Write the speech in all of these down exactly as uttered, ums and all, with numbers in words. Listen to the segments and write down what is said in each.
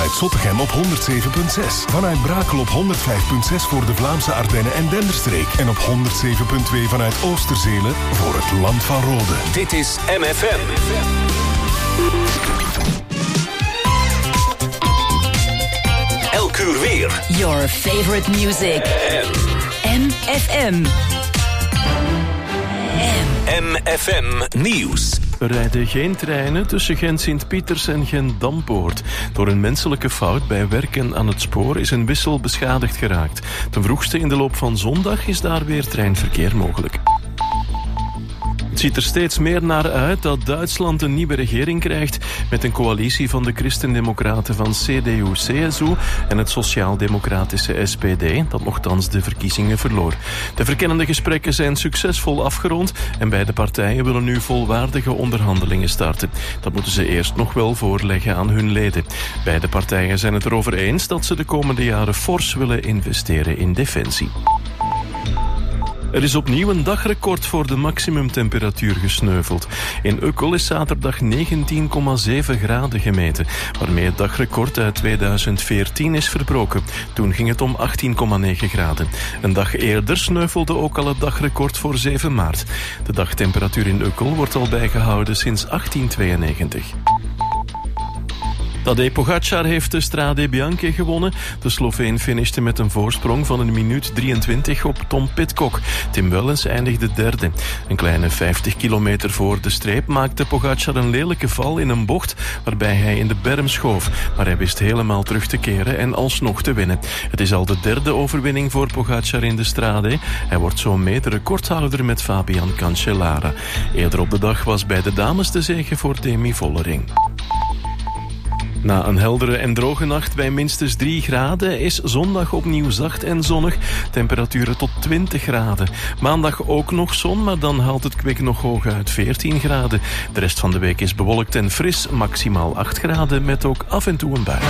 vanuit Zottegem op honderd zeven komma zes. Vanuit Brakel op honderd vijf komma zes voor de Vlaamse Ardennen en Denderstreek. En op honderd zeven komma twee vanuit Oosterzelen voor het Land van Rode. Dit is M F M. Elk uur weer. Your favorite music. M F M. M F M Nieuws. Er rijden geen treinen tussen Gent-Sint-Pieters en Gent-Dampoort. Door een menselijke fout bij werken aan het spoor is een wissel beschadigd geraakt. Ten vroegste in de loop van zondag is daar weer treinverkeer mogelijk. Het ziet er steeds meer naar uit dat Duitsland een nieuwe regering krijgt met een coalitie van de Christendemocraten van C D U C S U en het Sociaal-Democratische S P D, dat nochtans de verkiezingen verloor. De verkennende gesprekken zijn succesvol afgerond en beide partijen willen nu volwaardige onderhandelingen starten. Dat moeten ze eerst nog wel voorleggen aan hun leden. Beide partijen zijn het erover eens dat ze de komende jaren fors willen investeren in defensie. Er is opnieuw een dagrecord voor de maximumtemperatuur gesneuveld. In Ukkel is zaterdag negentien komma zeven graden gemeten, waarmee het dagrecord uit tweeduizend veertien is verbroken. Toen ging het om achttien komma negen graden. Een dag eerder sneuvelde ook al het dagrecord voor zeven maart. De dagtemperatuur in Ukkel wordt al bijgehouden sinds achttien tweeënnegentig. Tadej Pogačar heeft de Strade Bianche gewonnen. De Sloveen finishte met een voorsprong van een minuut drieëntwintig op Tom Pidcock. Tim Wellens eindigde derde. Een kleine vijftig kilometer voor de streep maakte Pogačar een lelijke val in een bocht waarbij hij in de berm schoof. Maar hij wist helemaal terug te keren en alsnog te winnen. Het is al de derde overwinning voor Pogačar in de Strade. Hij wordt zo mede-recordhouder met Fabian Cancellara. Eerder op de dag was bij de dames de zege voor Demi Vollering. Na een heldere en droge nacht bij minstens drie graden is zondag opnieuw zacht en zonnig. Temperaturen tot twintig graden. Maandag ook nog zon, maar dan haalt het kwik nog hoog uit veertien graden. De rest van de week is bewolkt en fris, maximaal acht graden met ook af en toe een bui.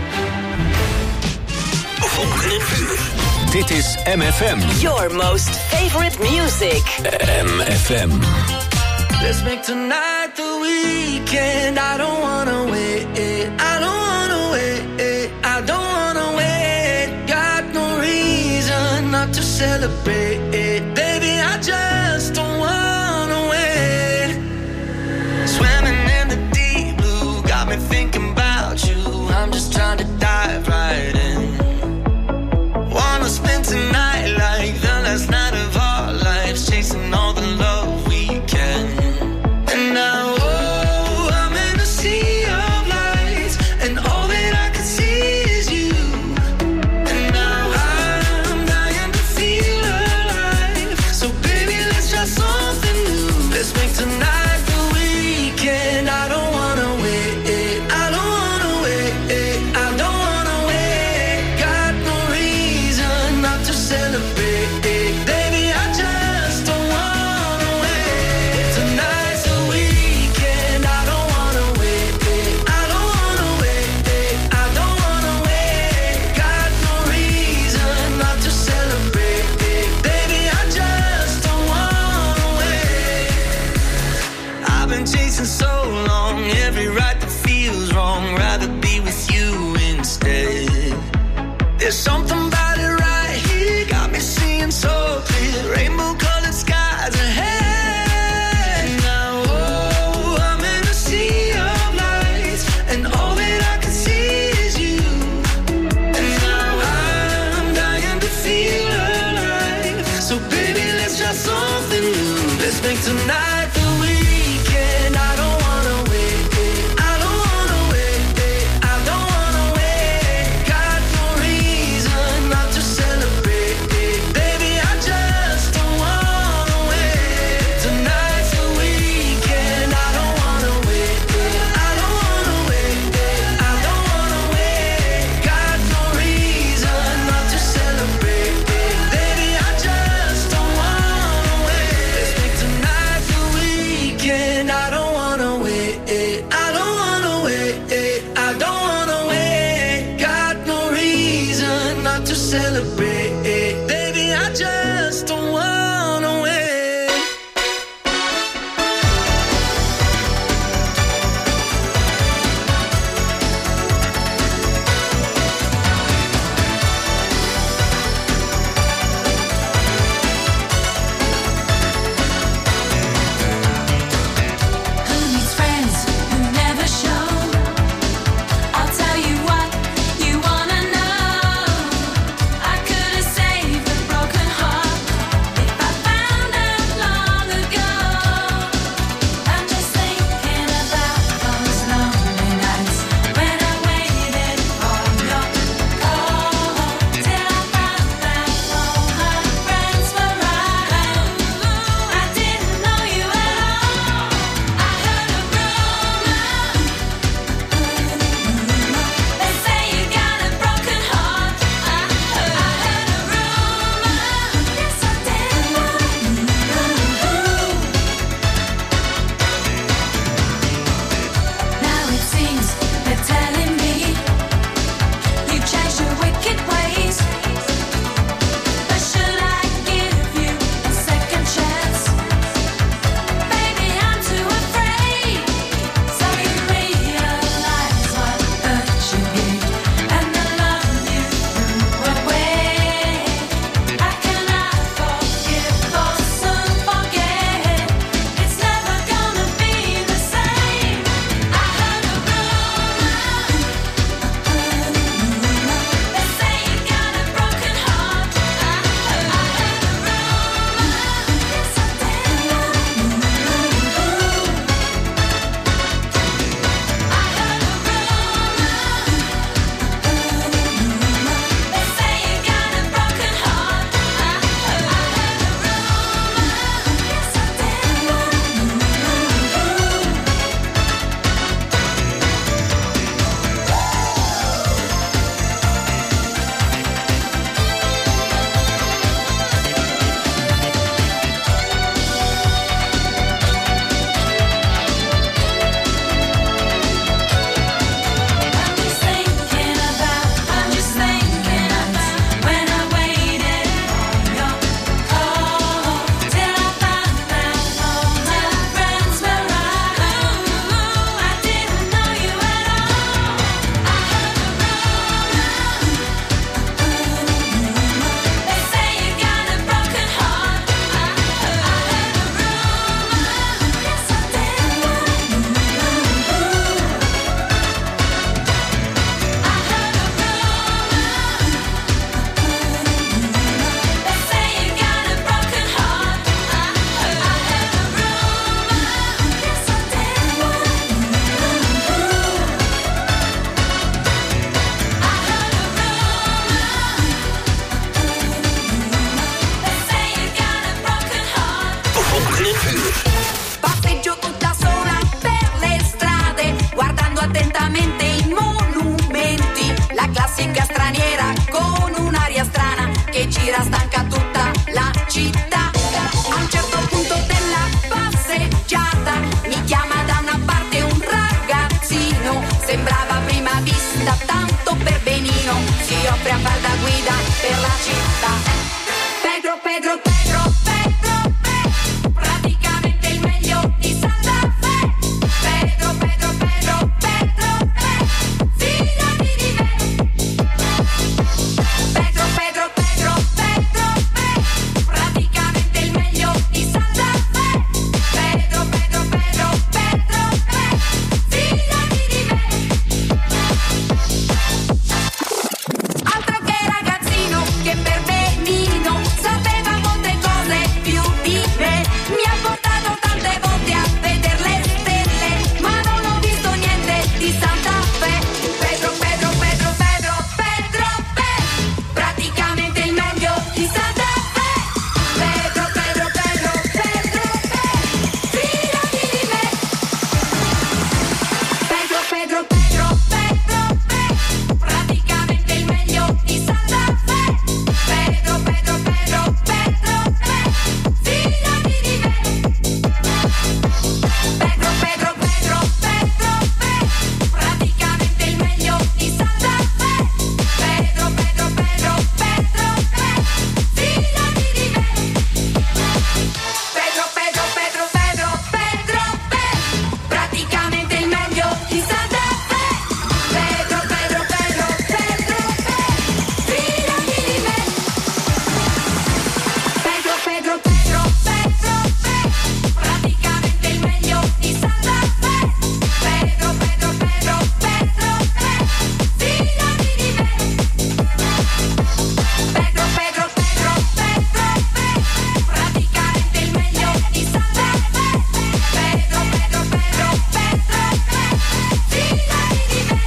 Volgende uur. Dit is M F M. Your most favorite music. M F M. Let's make tonight the weekend. I don't wanna wait. I don't wanna wait. I don't wanna wait. Got no reason not to celebrate. Baby, I just don't wanna wait. Swimming in the deep blue got me thinking about you. I'm just trying to dive right in. Wanna spend tonight like the last night of our lives, chasing all the love we can. And now, oh, I'm in a sea of lights, and all that I can see is you. And now I'm dying to feel alive. So baby, let's try something new. Let's make tonight the weekend. I don't wanna wait. I don't wanna wait. I don't wanna wait. Got no reason not to celebrate. Baby, I just don't wanna wait. Tonight's the weekend. I don't wanna wait. I don't wanna wait. I don't wanna wait. Got no reason not to celebrate. Baby, I just don't wanna wait. I've been chasing so long, every right that feels wrong. Rather be with you instead. There's something about it right here, got me seeing so clear. Rainbow colored skies ahead. Now, oh, I'm in a sea of lights, and all that I can see is you. And now I'm dying to feel alive. So baby, let's try something new. Let's make tonight the weekend. I don't wanna wait. I don't wanna wait. I don't wanna wait. Got no reason not to celebrate. Baby, I just don't wanna wait. Tonight's the weekend. I don't wanna wait. I don't wanna wait. I don't wanna wait. Got no reason not to celebrate. Baby, I just don't wanna wait. Let's make tonight the weekend. I don't wanna wait. I don't wanna wait. I don't wanna wait. Got no reason not to celebrate. Baby, I just don't wanna wait. da tanto per benino, si offre a far da guida per la città. Pedro, Pedro, Pedro, Pedro, Pedro, praticamente il meglio di Santa Fe. Pedro, Pedro, Pedro, Pedro, Pedro, fidati di me. Pedro, Pedro, Pedro, Pedro, Pedro, praticamente il meglio di Santa Fe. Pedro, Pedro, Pedro, Pedro, Pedro, fidati di me. Altro che ragazzino, che per benino sapeva molte cose più di me. Mi ha portato tante volte a vedere le stelle, ma non ho visto niente di Santa Fe. Pedro, Pedro, Pedro, Pedro, Pedro, Pedro, praticamente il meglio di Santa Fe. Pedro, Pedro, Pedro, Pedro, Pedro, fidati di me. Pedro, Pedro, Pedro, Pedro, Pedro, praticamente il meglio di Santa Fe. Pedro, Pedro, Pedro, Pedro, Pedro, fidati di me. Pedro, Pedro, Pedro, Pedro, Pedro, praticamente il meglio di Santa Fe. Pedro, Pedro, Pedro, Pedro, Pedro, fidati di me. Pedro, Pedro, Pedro, Pedro, Pedro, Pedro, praticamente il meglio di Santa Fe. Pedro, Pedro, Pedro, Pedro, Pedro, fidati di me. Pedro, Pedro, Pedro, Pedro, Pedro, praticamente il meglio di Santa Fe. Pedro, Pedro, Pedro, Pedro, Pedro, fidati di me. Pedro, Pedro, Pedro, Pedro, Pedro, praticamente il meglio di Santa Fe. Pedro, Pedro, Pedro, Pedro, Pedro, fidati di me.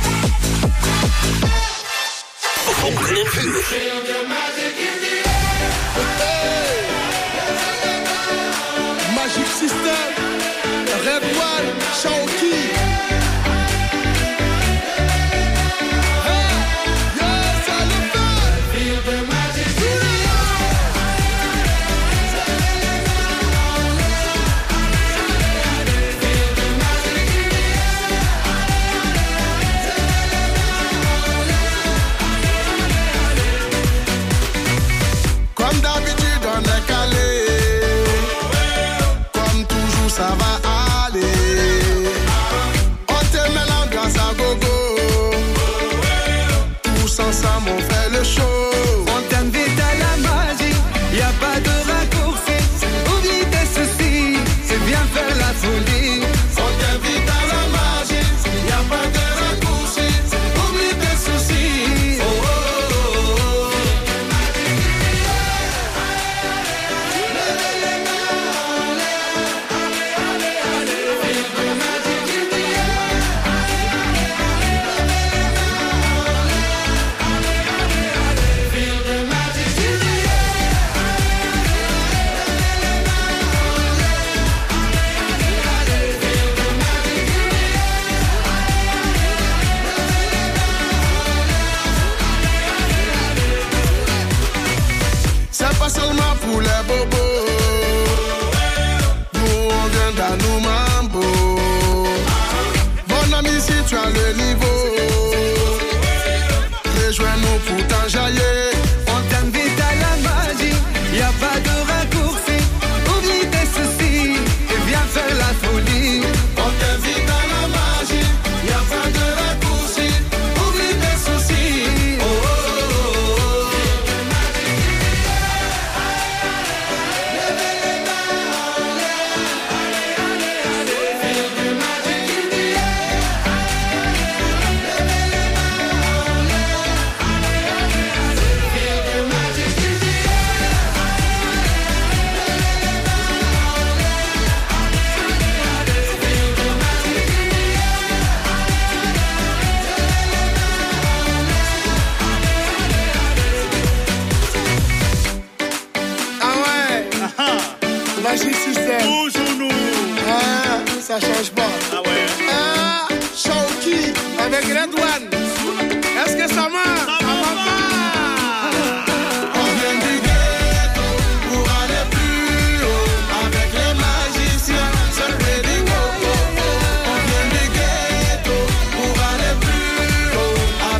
Magic System, Red One, Shawty. Hey, yes, I love that. Feel the magic. Comme d'habitude, on est calé. Comme toujours, ça va aller. On te met l'ambiance à gogo. Tous ensemble, on fait le show. On t'invite à la magie, y a pas de raccourci. Oublie tes soucis, c'est bien faire la folie. On t'invite à la magie. Y a pas de raccourci. Oublie tes soucis. Oh, oh, oh, oh. C'est pas seulement pour les bobos. Nous on vient dans nos mambo. Mon ami, si tu as le niveau, rejoins-nous pour t'enjailler. On t'invite à la magie, y a pas de raccourci. Oublie tes soucis, et viens faire la folie. On t'invite à la magie. Y a pas de raccourci. Oublie tes soucis. Oh, oh, oh, oh. Magic System. Toujours nous. Ah, ça change pas. Ah ouais. Ah, Shawty avec Red One. Est-ce que ça marche? Ça va pas. On vient du ghetto pour aller plus haut. Avec les magiciens, c'est ready go. On vient du ghetto pour aller plus haut.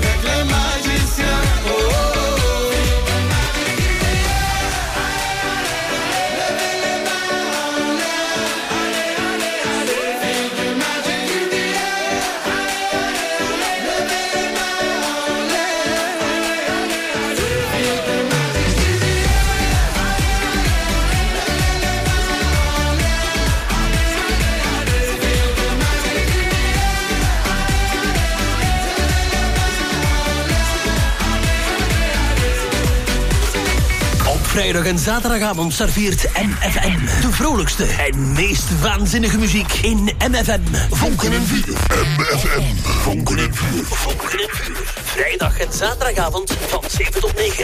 vrijdag en zaterdagavond serveert M F M de vrolijkste en meest waanzinnige muziek in M F M. Vonken en vuur. M F M. Vonken en vuur. Vonken en vuur. Vrijdag en zaterdagavond van zeven tot negen.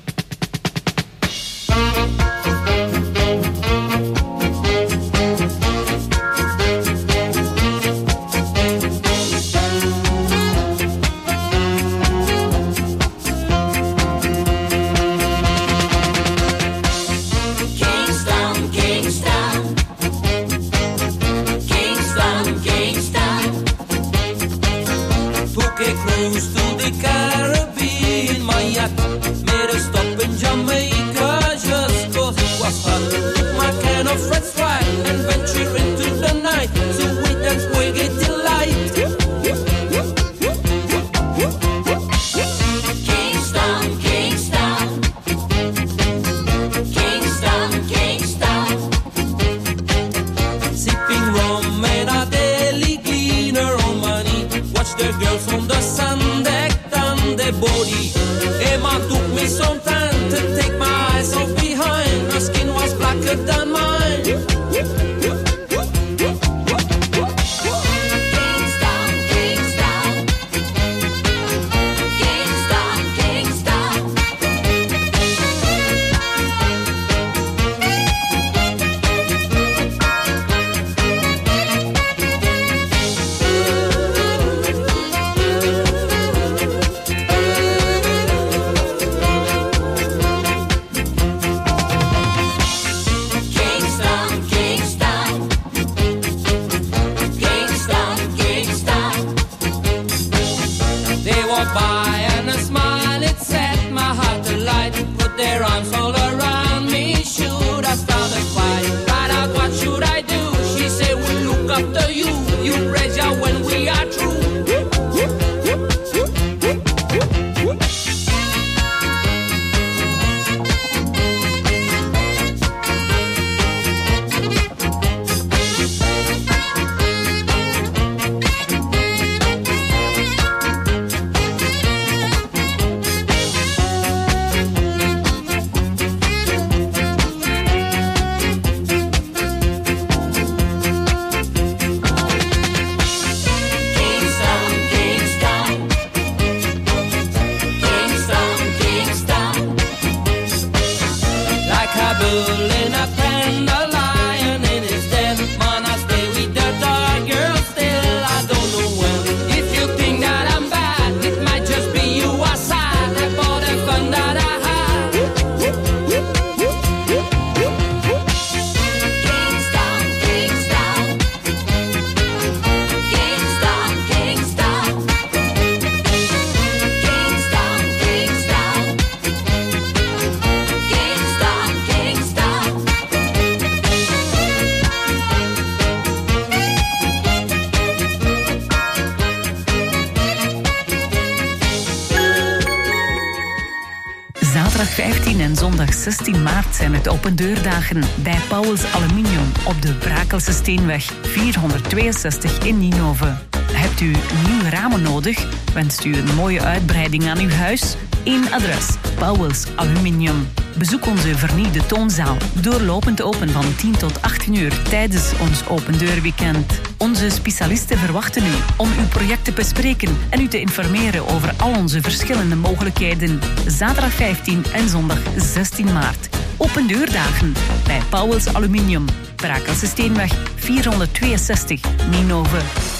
zestien maart zijn het opendeurdagen bij Pauwels Aluminium op de Brakelse Steenweg vierhonderdtweeënzestig in Ninove. Hebt u nieuwe ramen nodig? Wenst u een mooie uitbreiding aan uw huis? Eén adres, Pauwels Aluminium. Bezoek onze vernieuwde toonzaal, doorlopend open van tien tot achttien uur tijdens ons opendeurweekend. Onze specialisten verwachten u om uw project te bespreken en u te informeren over al onze verschillende mogelijkheden. Zaterdag vijftien en zondag zestien maart. Opendeurdagen bij Pauwels Aluminium, Brakelse Steenweg vierhonderdtweeënzestig, Ninove.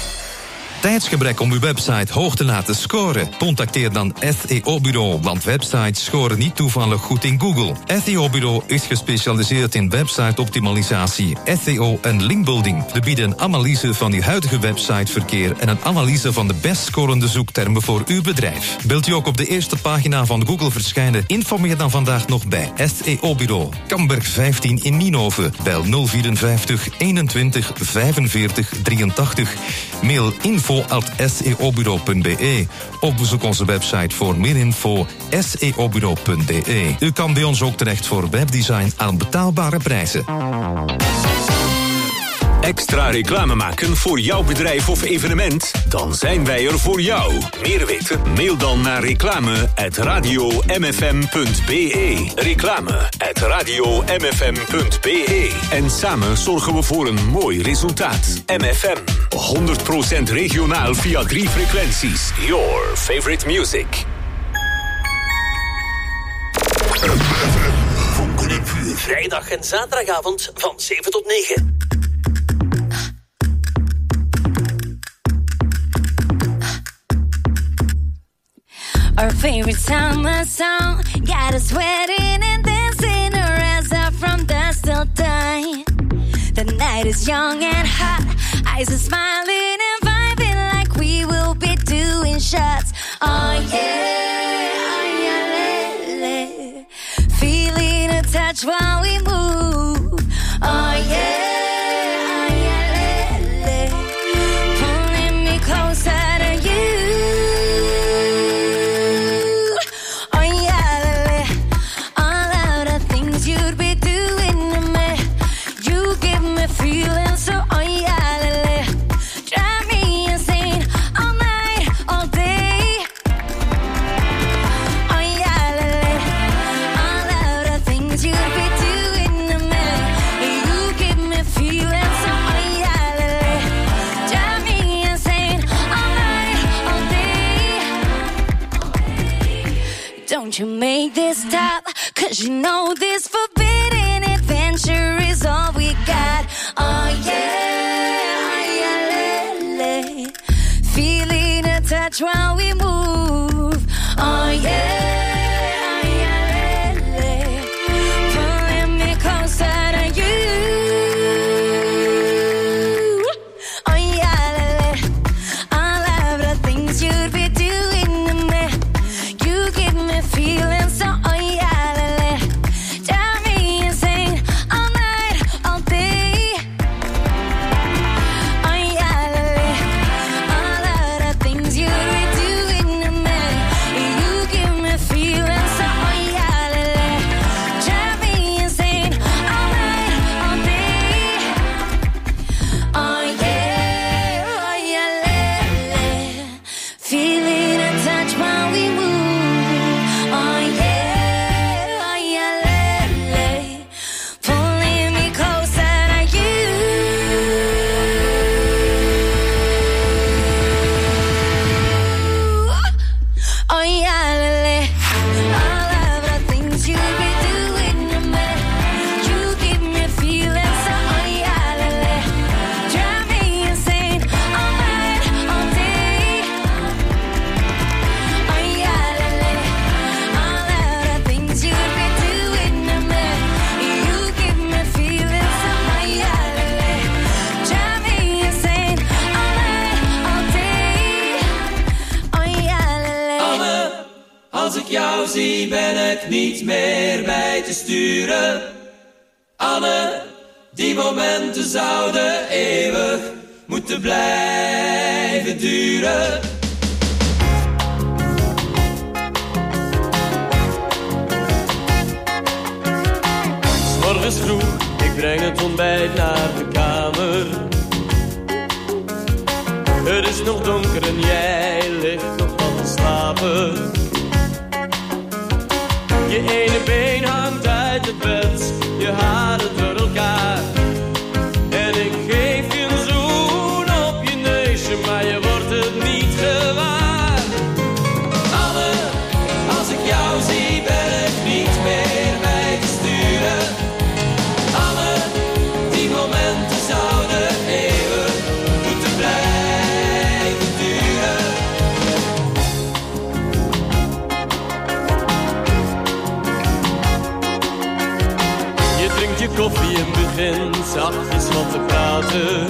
Tijdsgebrek om uw website hoog te laten scoren? Contacteer dan S E O-bureau, want websites scoren niet toevallig goed in Google. S E O-bureau is gespecialiseerd in website-optimalisatie, S E O en linkbuilding. We bieden een analyse van uw huidige websiteverkeer en een analyse van de best scorende zoektermen voor uw bedrijf. Wilt u ook op de eerste pagina van Google verschijnen? Informeer dan vandaag nog bij S E O-bureau. Kamberg vijftien in Ninove. Bel nul vierenvijftig eenentwintig vijfenveertig drieëntachtig. Mail info at s e o bureau punt b e of bezoek onze website voor meer info s e o bureau punt b e. U kan bij ons ook terecht voor webdesign aan betaalbare prijzen. Extra reclame maken voor jouw bedrijf of evenement? Dan zijn wij er voor jou. Meer weten? Mail dan naar reclame at radio m f m punt b e. Reclame at radio m f m punt b e. En samen zorgen we voor een mooi resultaat. M F M, honderd procent regionaal via drie frequenties. Your favorite music. Vrijdag en zaterdagavond van zeven tot negen. Our favorite summer song got us sweating and dancing around us from dusk till dawn. The night is young and hot, eyes are smiling and vibing like we will be doing shots. Oh yeah, oh yeah, le, le. Feeling a touch while we move. Oh yeah. Don't you make this stop, cause you know this forbidden adventure is all we got. Oh yeah, oh yeah, le, le. Feeling a touch while we move. Oh yeah, oh yeah, le, le. Pulling me closer to you. Oh yeah, le, le. All of the things you'd be doing to me. You give me feeling so, oh yeah, le, le. Drive me insane all night, all day. Oh yeah, le, le. All of the things you'd be doing to me. You give me feeling so, oh yeah, le, le. Drive me insane all night, all day. Oh yeah, oh yeah, le, le. Feeling a touch while we move. Oh yeah, oh yeah, le, le. Pulling me closer to you. Oh yeah, le, le. All of the things you be doing to me. You give me feeling so, oh yeah, le, le. Drive me insane all night, all day. Oh yeah, le, le. All of the things you be doing to me. You give me feeling so, oh yeah, le, le. Drive me insane all night, all day. Oh yeah, le, le. Anne, als ik jou zie ben ik niet meer bij te sturen. Anne, die momenten zouden eeuwig moeten blijven duren. 'S Morgens vroeg, ik breng het ontbijt naar de kamer. Het is nog donker en jij ligt nog van te slapen. Je ene been hangt uit het bed, je haren door elkaar. En ik geef je een zoen op je neusje, maar je wordt het niet gewaar. Anne, als ik jou zie ben ik niet meer bij te sturen. Anne, die momenten zouden eeuwig moeten blijven duren. Je drinkt je koffie en begint zachtjes wat te praten.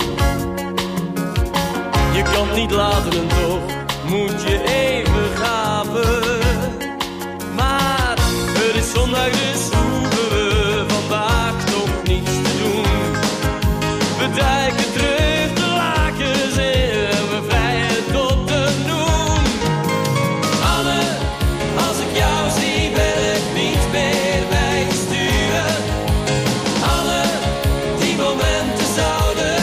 Je kan het niet laten en toch moet je even gapen. Maar het is zondag dus hoeven we vandaag toch niets te doen. We duiken terug de lakens in en we vrijen tot de noen. Anne, als ik jou zie ben ik niet meer bij te sturen. Anne, die momenten zouden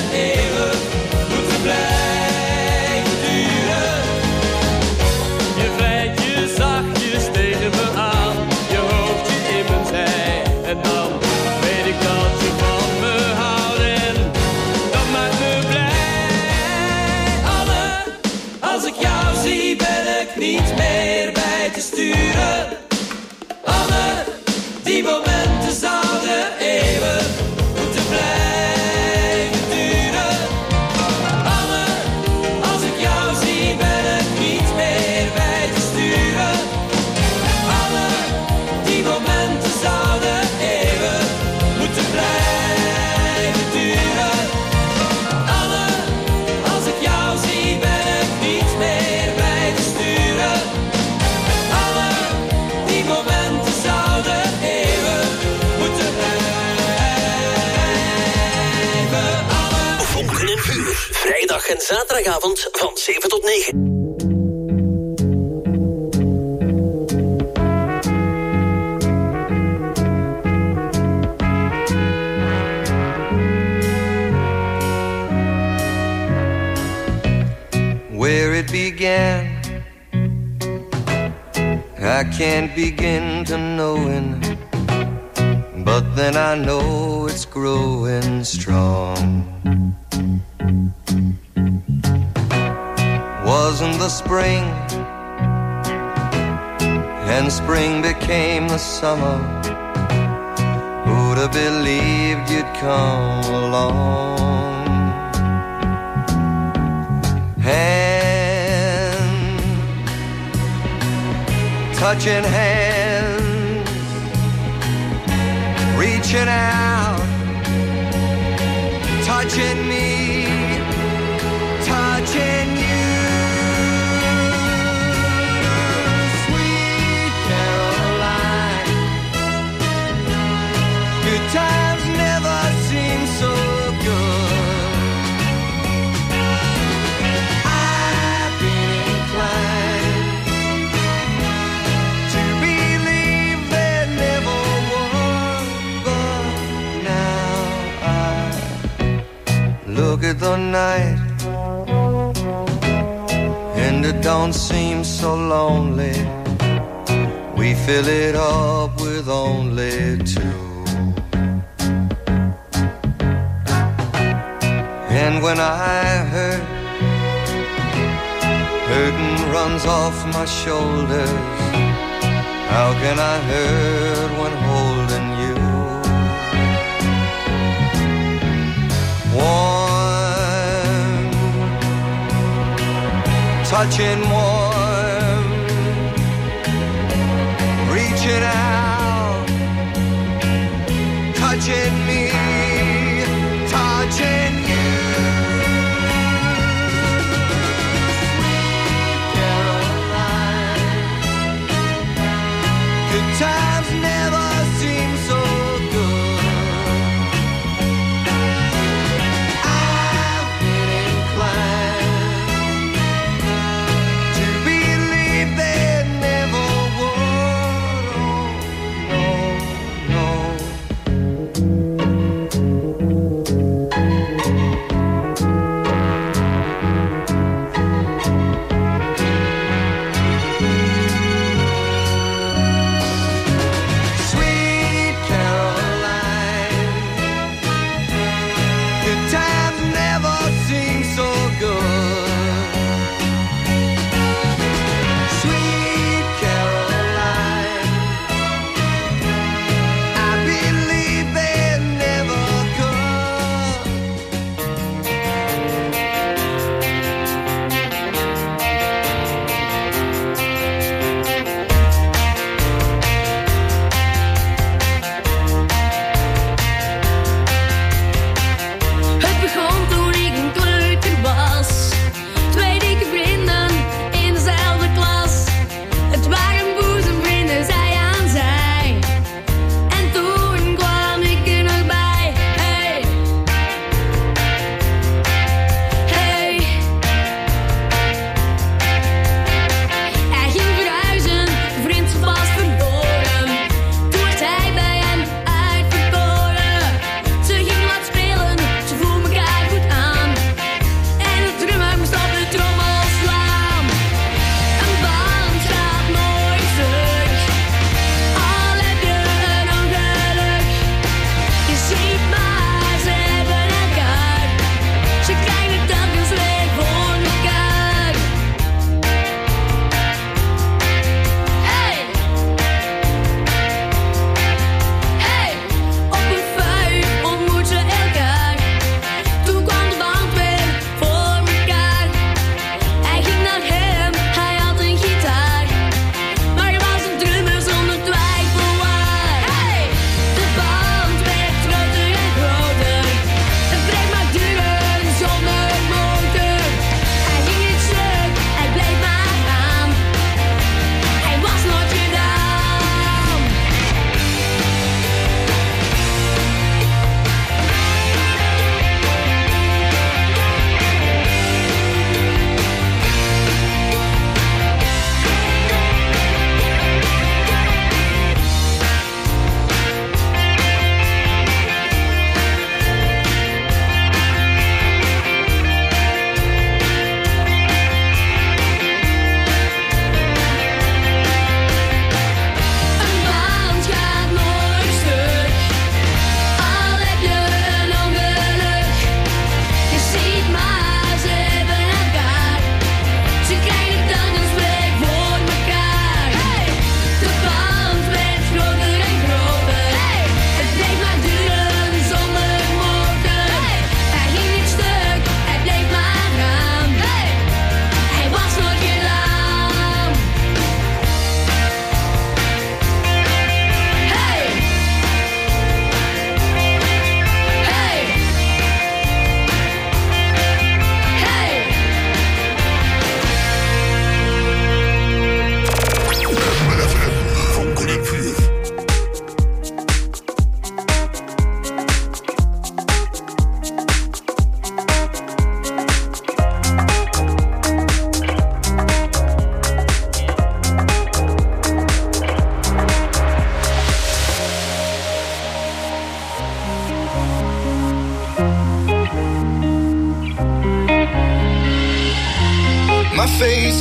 niet meer bij te sturen. Anne, die momenten zouden eeuwen moeten blijven duren. Anne, als ik jou zie ben ik niet meer bij te sturen. Anne, die momenten zouden eeuwen moeten blijven duren. Anne, als ik jou zie ben ik niet meer bij te sturen. Anne, die momenten zouden eeuwen moeten blijven. Anne. Vonken en Vuur. Vrijdag en zaterdagavond van zeven tot negen. Where it began, I can't begin to knowing, but then I know it's growing strong. Wasn't the spring, and spring became the summer. Who'd have believed you'd come along? Hand, touching hands, reaching out, touching me, touching you. Sweet Caroline, good times never seem so good. Look at the night, and it don't seem so lonely. We fill it up with only two. And when I hurt, hurting runs off my shoulders. How can I hurt when holding you? Warm, touching warm, reaching out, touching me, touching you. Sweet Caroline, good times never seem so good. I've been inclined to be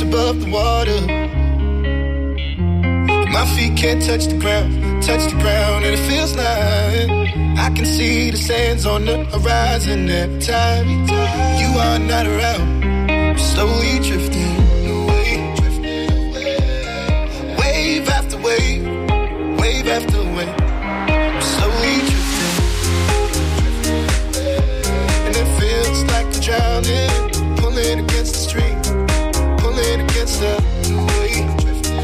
face above the water. My feet can't touch the ground, touch the ground, and it feels like I can see the sands on the horizon every time you are not around. I'm slowly drifting away, drifting away. Wave after wave, wave after wave. I'm slowly drifting, and it feels like I'm drowning, pulling against the stream, pulling against the wave.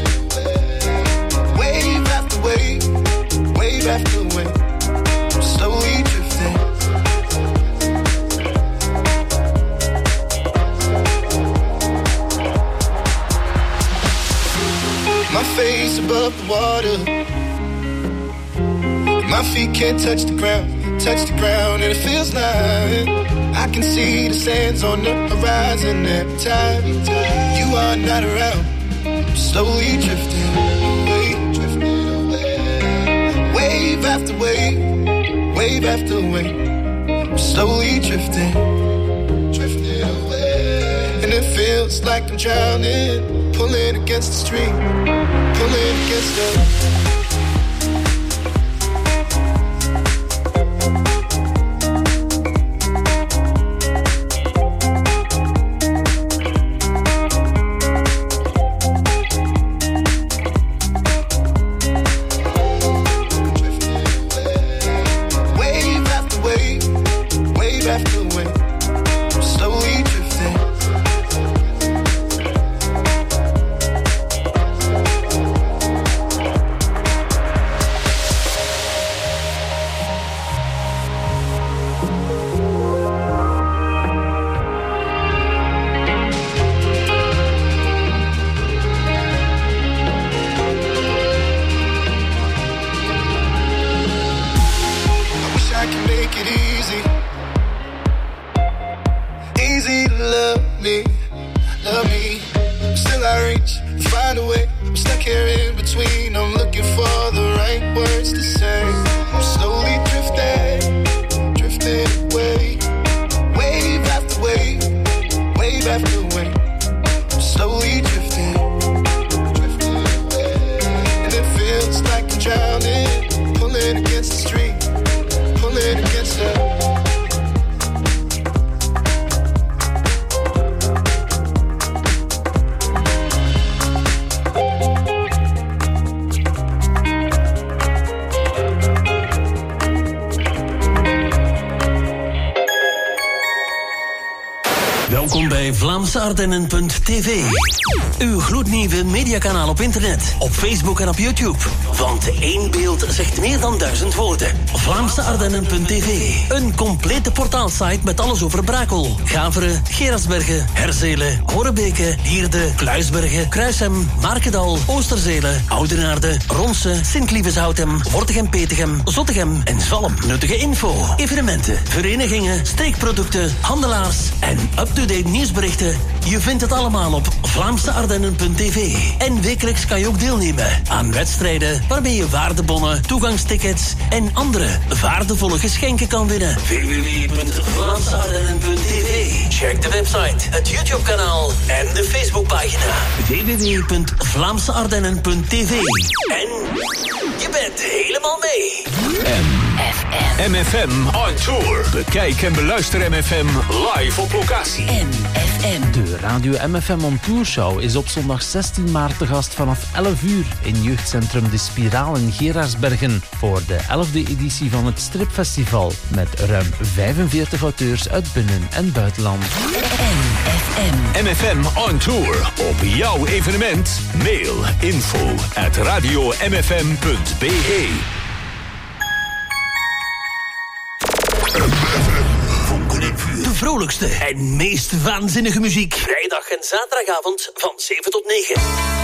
Wave after wave, wave after wave, I'm slowly drifting. My face above the water, my feet can't touch the ground, touch the ground, and it feels like I can see the sands on the horizon every time you are not around. I'm slowly drifting away. Wave after wave, wave after wave, I'm slowly drifting, drifting away. And it feels like I'm drowning, pulling against the stream, pulling against the... Vlaamse Ardennen punt t v. Uw gloednieuwe mediakanaal op internet, op Facebook en op YouTube. Want één beeld zegt meer dan duizend woorden. Vlaamse Ardennen punt t v. Een complete portaalsite met alles over Brakel, Gaveren, Gerardsbergen, Herzelen, Horebeke, Hierde, Kluisbergen, Kruishem, Markedal, Oosterzelen, Oudenaarde, Ronse, Sint-Lieveshoutem, Wortegem-Petegem, Zottegem en Zalm. Nuttige info, evenementen, verenigingen, streekproducten, handelaars en up-to-date nieuwsberichten. Je vindt het allemaal op Vlaamse Ardennen punt t v. En wekelijks kan je ook deelnemen aan wedstrijden waarmee je waardebonnen, toegangstickets en andere waardevolle geschenken kan winnen. w w w punt vlaamse ardennen punt t v. Check de website, het YouTube-kanaal en de Facebookpagina. w w w punt vlaamse ardennen punt t v. En je bent helemaal mee. M F M on tour. Bekijk en beluister M F M live op locatie. M F M. De Radio M F M on Tour Show is op zondag zestien maart te gast vanaf elf uur in jeugdcentrum De Spiraal in Gerardsbergen voor de elfde editie van het Stripfestival met ruim vijfenveertig auteurs uit binnen- en buitenland. M F M. M F M on tour. Op jouw evenement. Mail info at radio m f m punt b e. De vrolijkste en meest waanzinnige muziek. Vrijdag en zaterdagavond van zeven tot negen.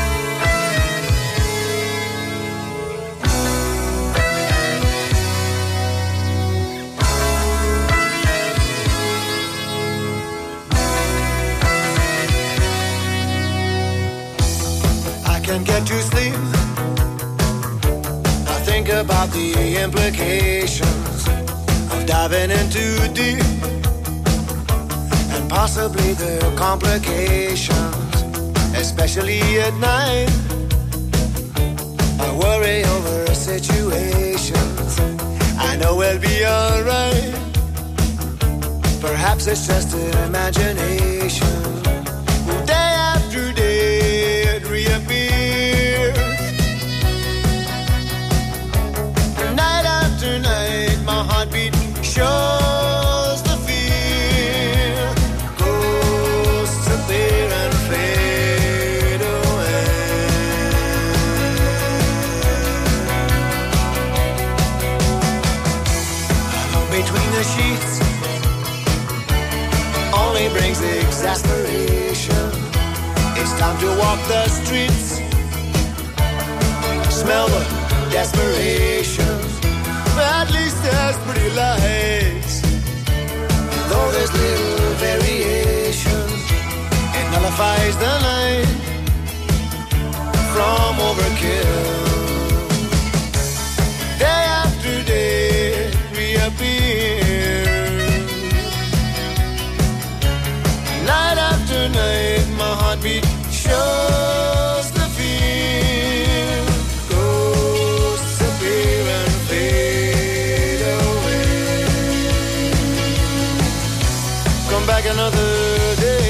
I can't get to sleep. I think about the implications of diving in too deep, and possibly the complications especially at night. I worry over situations. I know we'll be alright. Perhaps it's just an imagination. Day after day it reappears. Night after night my heartbeat shows the fear. Ghosts appear and fade away. Between the sheets only brings exasperation. It's time to walk the streets, smell the desperation. At least there's pretty lights, though there's little variation. It nullifies the night from overkill. Day after day it reappears. Night after night my heartbeat shows the fear. Ghosts appear and fade away. Come back another day.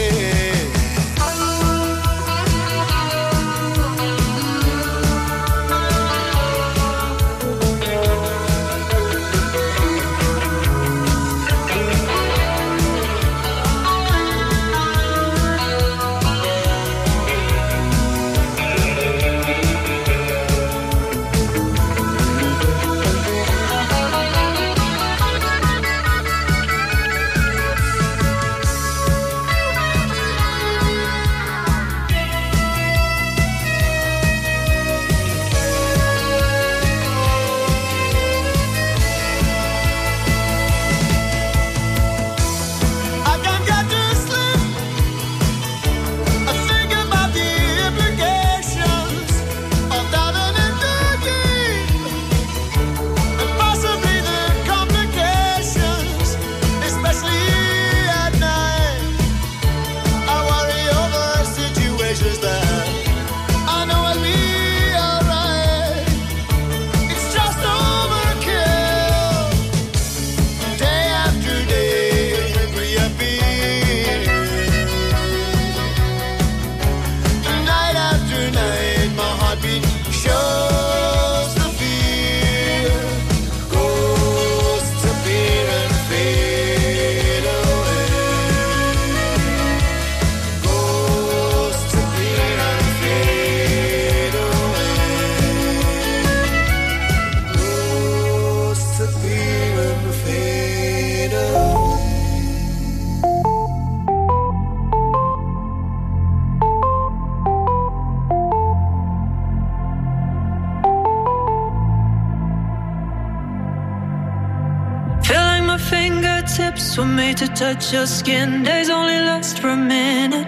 Fingertips were made to touch your skin. Days only last for a minute.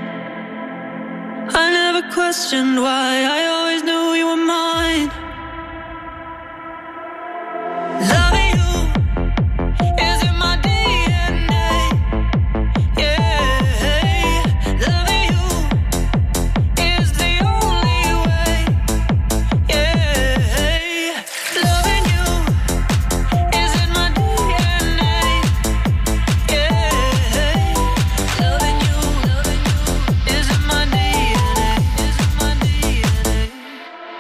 I never questioned why. I always knew you were mine. Loving you is in my D N A. Yeah, loving you is the only way. Yeah, loving you is in my D N A. Yeah, loving you, loving you is in my D N A. Is in my D N A.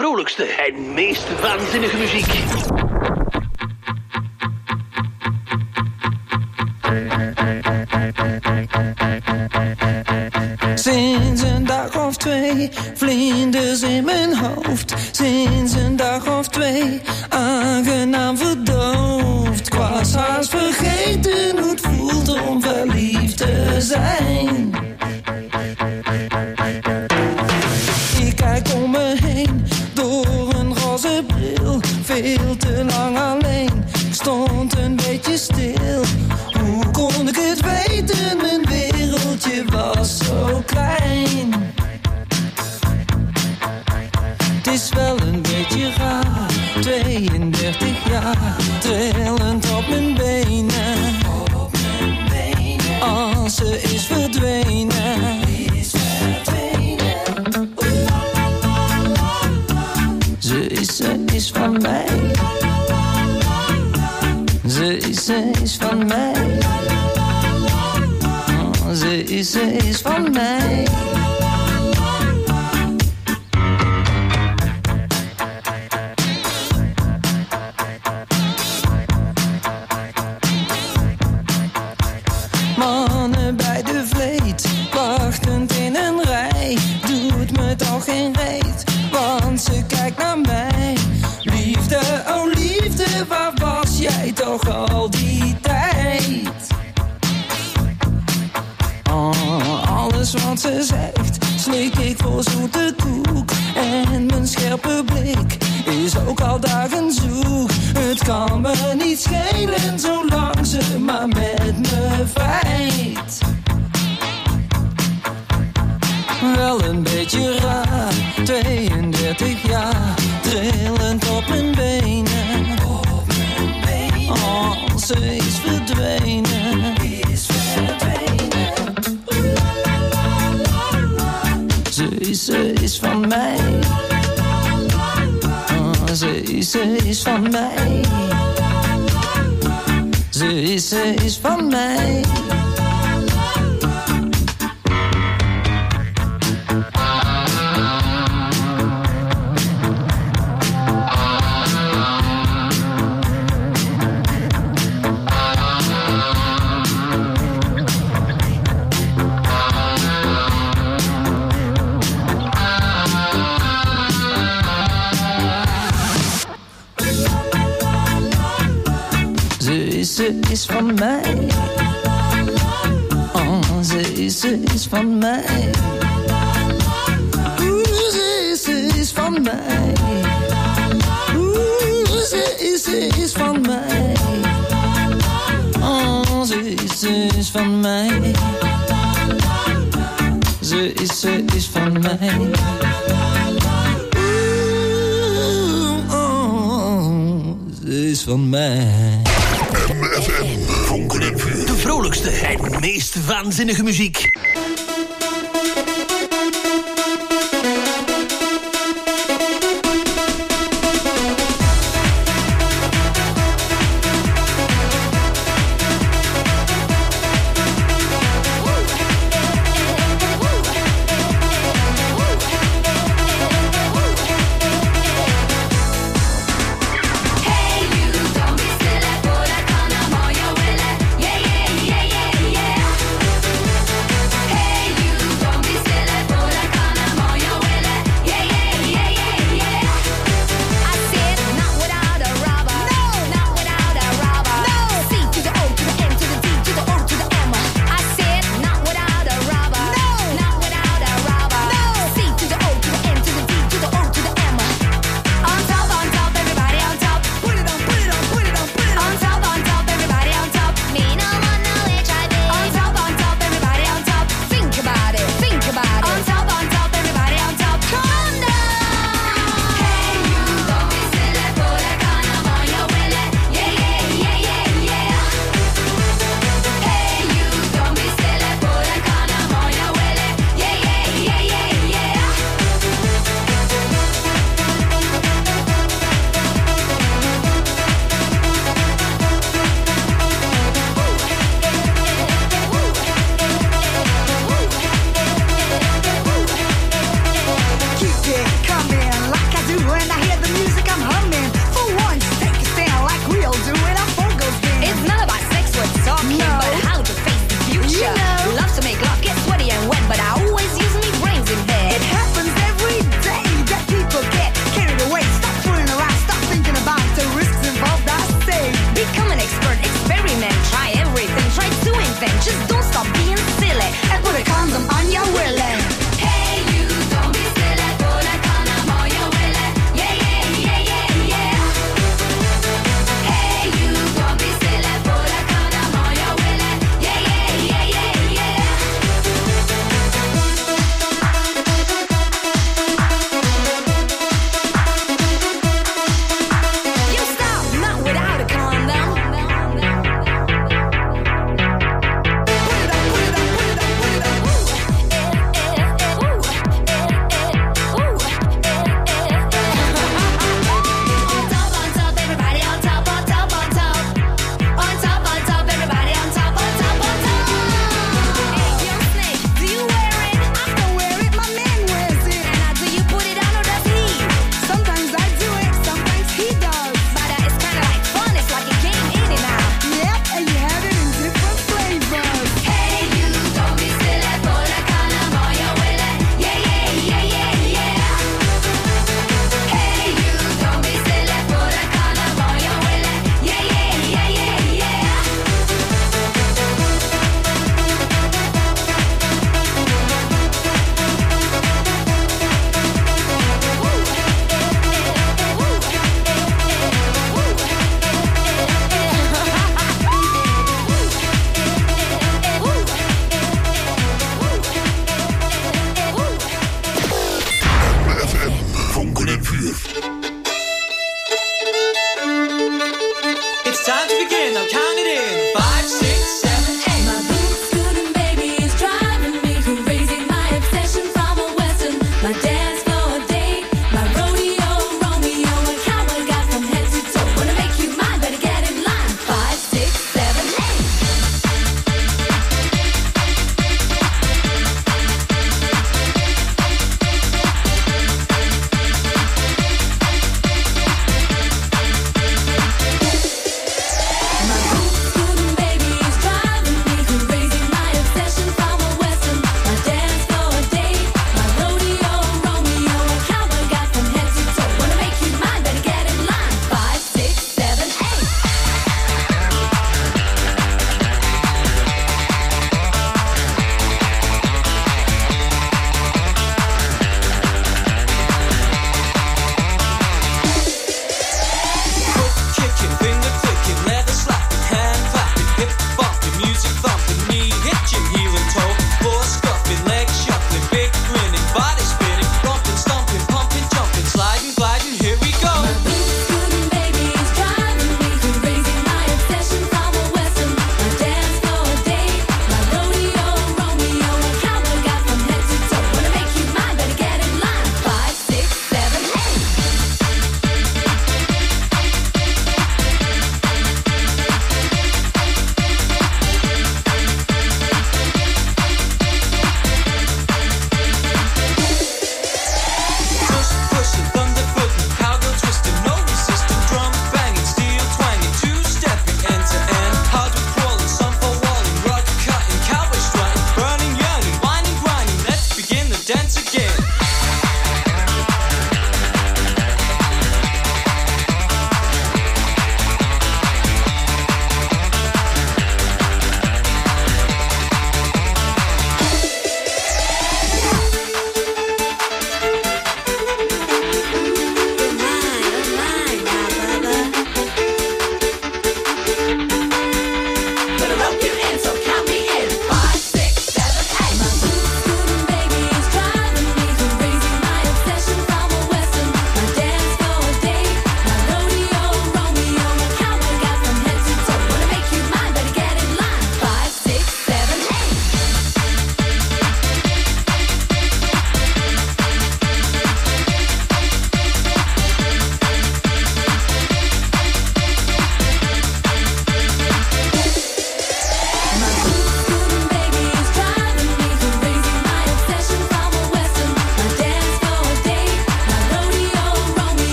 vrolijkste en meest waanzinnige muziek. Sinds een dag of twee, vlinders in mijn hoofd. Sinds een dag of twee, aangenaam verdoofd. Ik was haast vergeten hoe het voelt om verliefd te zijn. Ik kijk om me heen, door een roze bril. Veel te lang alleen, ik stond een beetje stil. Hoe kon ik het weten, mijn wereldje was zo klein. Het is wel een beetje raar, tweeëndertig jaar, trillend op mijn benen. Op mijn benen. Als ze is verdwenen. Is verdwenen. Ze is, ze is van mij. Ze is, ze is van mij. Oh, ze is, ze is van mij. Mannen bij de vleet, wachtend in een rij. Doet me toch geen reet, want ze kijkt naar mij. Liefde, oh liefde, waar was jij toch al die tijd? Oh, alles wat ze zegt, slik ik voor zoete koek. En mijn scherpe blik is ook al dagen zoek. Het kan me niet schelen, zolang ze maar met me vrijt. Wel een beetje raar, tweeëndertig jaar, trillend op mijn benen. Op mijn benen. Oh, ze is verdwenen. Is verdwenen. Ze is, ze is van mij. Oh, ze is, ze is van mij. Ze is, ze is van mij. Ze is van mij. Oh, ze is, ze is van mij. Oeh, ze is, ze is van mij. Oeh, ze is, ze is van mij. Oh, ze is, ze is van mij. Ze is, ze is van mij. Oeh, oh, ze is van mij. M F M, Vonken en Vuur. De vrolijkste en meest waanzinnige muziek. Yeah, yeah, yeah, yeah, yeah.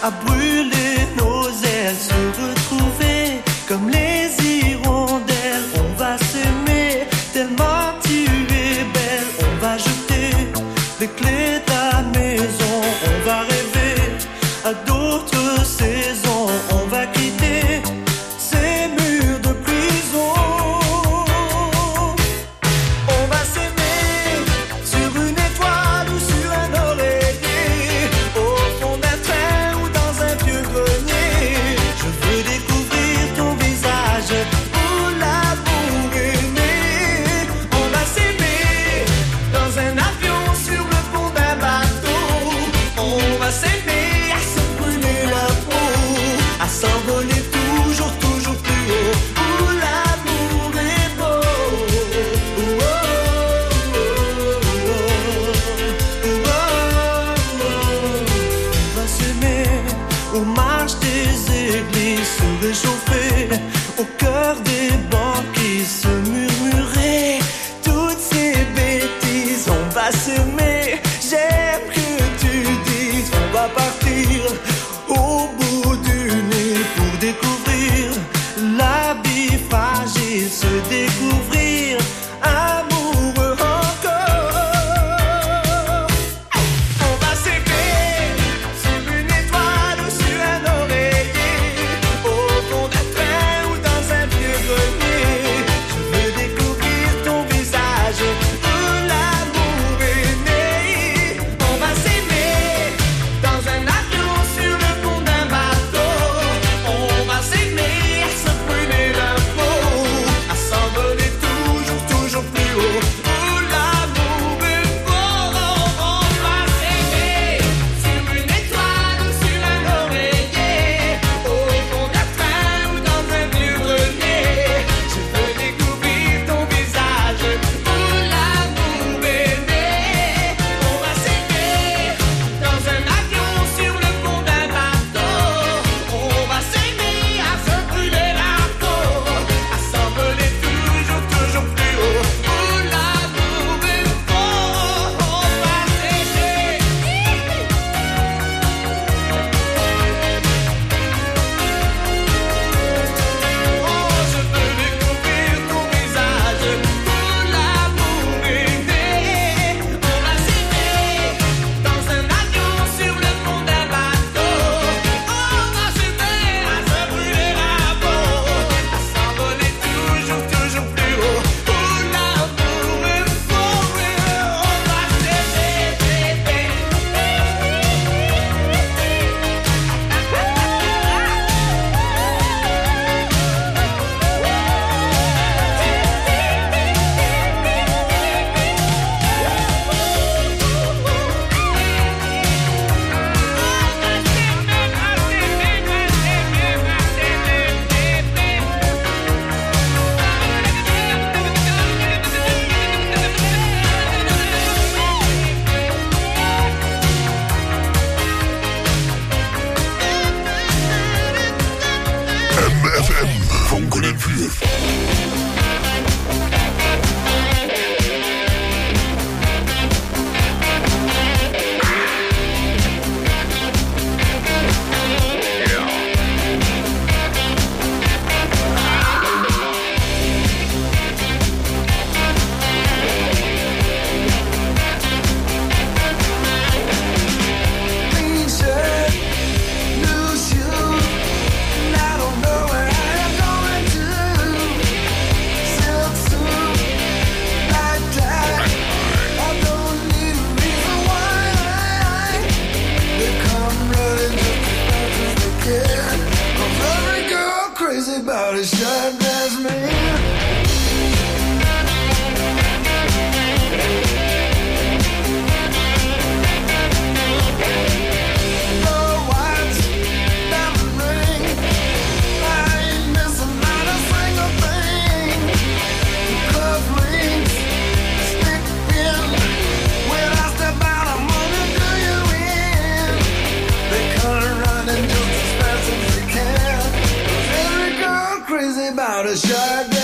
à brûler nos ailes, se retrouver comme les hirondelles. On va s'aimer tellement tu es belle. On va jeter les clés de la maison. On va rêver à d'autres saisons. On va quitter ces murs de prison. On va s'aimer sur une étoile ou sur un oreiller, au fond d'un train ou dans un vieux grenier. Je veux découvrir ton visage où l'amour est né. On va s'aimer dans un avion, sur le pont d'un bateau. On va s'aimer à se brûler la peau, à s'envoler toujours, toujours plus haut, où l'amour est beau. Oh, oh, oh, oh, oh, oh. On va s'aimer aux marches des églises, se réchauffer au cœur des banquises, se murmurer toutes ces bêtises. On va s'aimer, j'aime que tu dises. On va partir au bout du nez pour découvrir la vie fragile, se découvrir amoureux encore. On va s'aimer sur une étoile ou sur un oreiller, au fond d'un train ou dans un vieux grenier. Je veux découvrir ton visage où l'amour est né. On va s'aimer dans un avion, sur le pont d'un bateau. On va s'aimer à se brûler la peau, à s'envoler toujours, toujours plus haut, où l'amour est beau. On va s'aimer sur une étoile ou sur un oreiller, au fond d'un train ou dans un vieux grenier. Je veux découvrir ton visage où l'amour est né. On va s'aimer dans un avion, sur le pont d'un bateau. On va s'aimer à se brûler la peau, à s'envoler toujours, toujours plus haut, où l'amour est beau. On va s'aimer. Oh, je veux découvrir ton visage où l'amour est né. On va s'aimer dans un avion, sur le pont d'un bateau. On va s'aimer à se brûler la peau, à s'envoler toujours, toujours plus haut, où l'amour est beau. On va s'aimer. M F M, Funken en Vuur. Clean shirt, new shoes, and I don't know where I'm going to. Silk suit, black tie. I don't need a reason why they come running just as fast as they can. 'Cause every girl crazy about a shot that's me. About a shot.